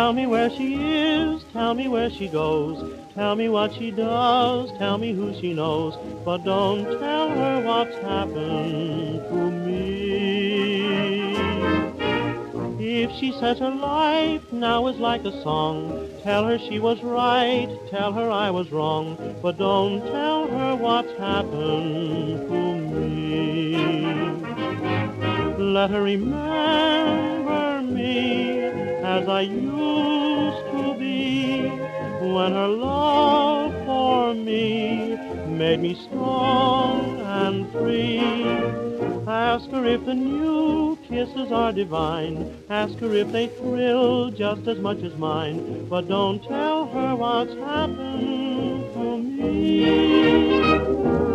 Tell me where she is, tell me where she goes, tell me what she does, tell me who she knows, but don't tell her what's happened to me. If she says her life now is like a song, tell her she was right, tell her I was wrong, but don't tell her what's happened to me. Let her remember me as I used to be, when her love for me made me strong and free. Ask her if the new kisses are divine, ask her if they thrill just as much as mine, but don't tell her what's happened to me.